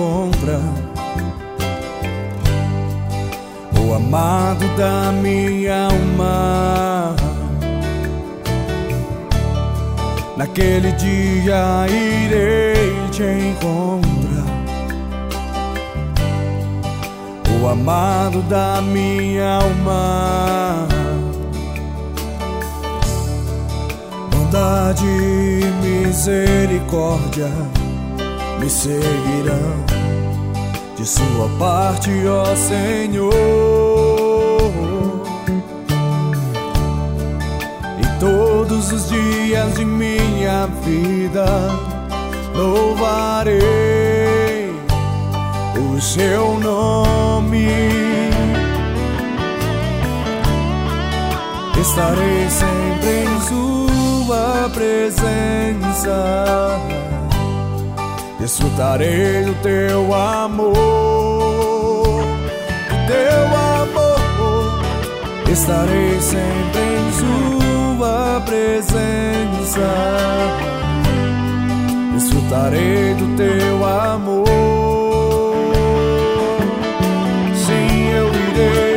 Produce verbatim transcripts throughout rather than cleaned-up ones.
encontra o amado da minha alma. Naquele dia irei te encontrar, o amado da minha alma. Bondade e misericórdia me seguirão de sua parte, ó Senhor. E todos os dias de minha vida louvarei o seu nome. Estarei sempre em sua presença, desfrutarei do teu amor, do teu amor. Estarei sempre em sua presença, desfrutarei do teu amor. Sim, eu irei.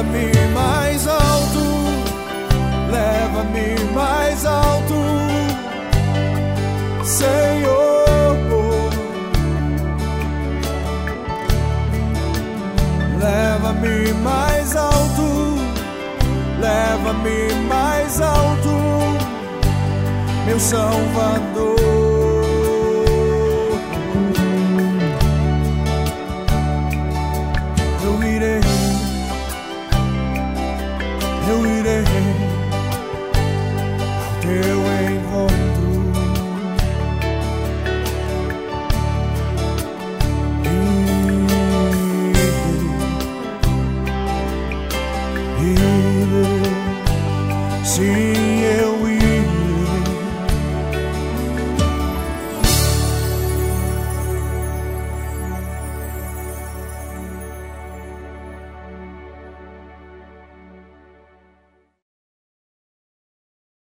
leva-me mais alto, leva-me mais alto, Senhor. Leva-me mais alto, leva-me mais alto, meu Salvador. Eu irei, eu irei ao teu encontro. Irei, irei, sim.